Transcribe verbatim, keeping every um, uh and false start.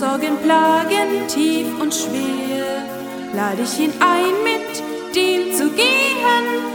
Sorgen plagen tief und schwer, lade ich ihn ein, mit dir zu gehen.